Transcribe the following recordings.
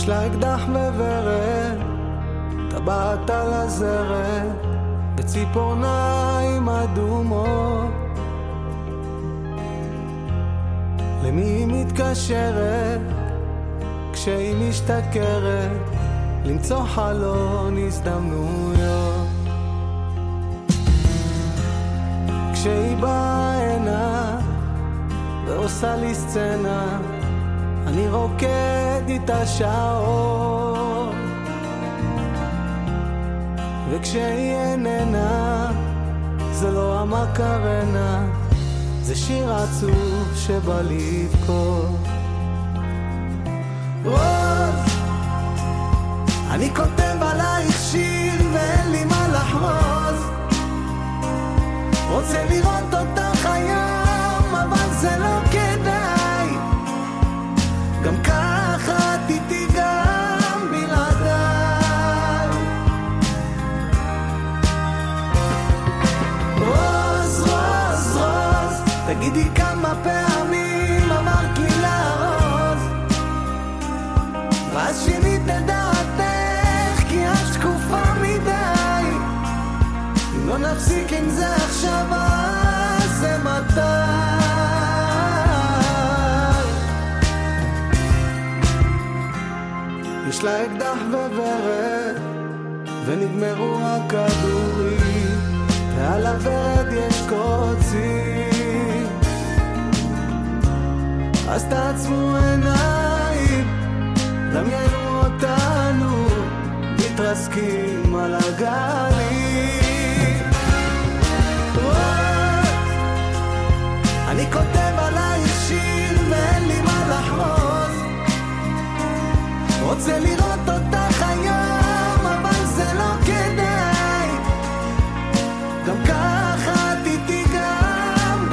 יש לה אקדח וורד, טבעת על הזרת, בציפורניים אדומות. למי היא מתקשרת כשהיא משתכרת למצוא חלון הזדמנויות? כשהיא באה הנה ועושה לי סצנה, אני רוקד איתה שעות. וכשהיא איננה, זה לא המקרנה, זה שיר עצוב שבא לבכות. רוז, אני כותב עלייך שיר ואין לי מה לחרוז. רוצה לראות אותך היום, אבל זה לא כדאי. גם ככה תיתי גם בלעדיי. רוז, רוז, רוז, תגידי כמה פעמים אמרת לי לארוז, ואז שינית את דעתך כי את שקופה מדי. אם לא נפסיק עם זה עכשיו, אז זה מתי? יש לה אקדח וורד ונגמרו הכדורים, ועל הוורד יש קוצים. אז תעצמו עיניים, דמיינו אותנו מתרסקים על הגלים. אני כותב עלייך שיר ואין לי מה לחרוז. רוצה לראות אותך היום, אבל זה לא כדאי. גם ככה תיתי גם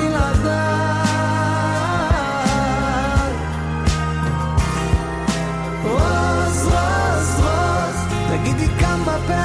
בלעדיי. רוז, רוז, רוז, תגידי כמה פעמים